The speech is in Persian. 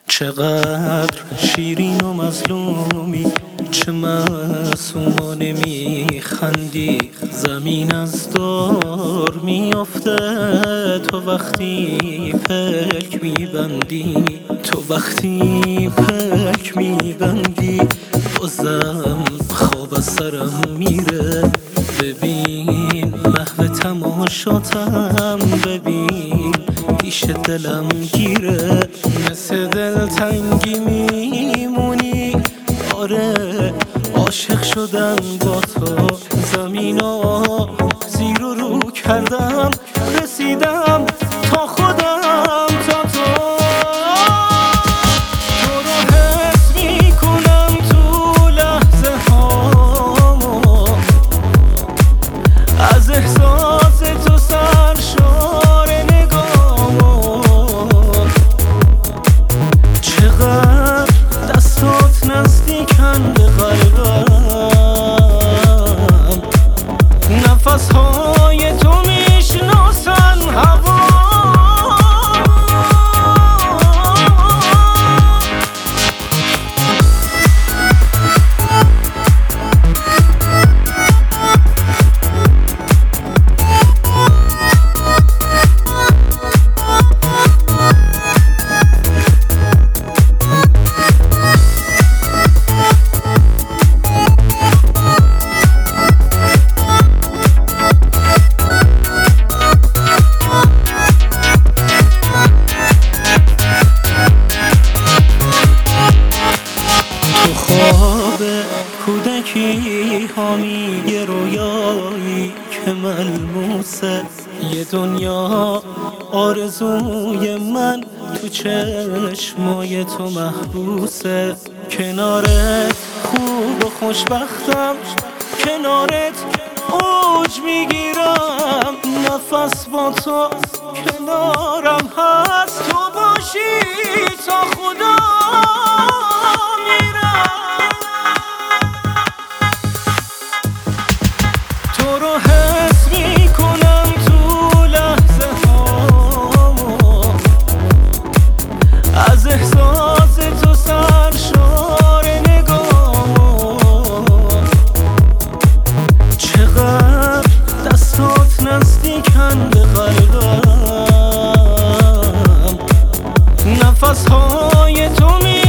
چقدر شیرین و مظلومی، چه معصومانه میخندی. زمین از دور میافته تو وقتی پلک میبندی، تو وقتی پلک میبندی. بازم خواب از سرم میره، ببین محو تماشاتم، ببین پیش دلم گیره. مثل دلتنگی میمونی، آره عاشق شدم با تو. زمینو زیر و رو کردم، رسیدم تا خودم، تا تو. تو رو حس میکنم تو لحظه هامو، از احساس تو سرشار نگامو. چقدر دستات نزدیکن به قلبم، نفسهای تو میشناسن هوا. کودکی ها میگه رویایی که ملموسه، یه دنیا آرزوی من تو چشمای تو محبوسه. کنارت خوب و خوشبختم، کنارت اوج میگیرم. نفس با تو کنارم هست، تو باشی تا خدا میرم. تو رو حس میکنم تو لحظه هامو، از احساس تو سرشار نگامو. چقدر دستات نزدیکن به قلبم، نفسهای تو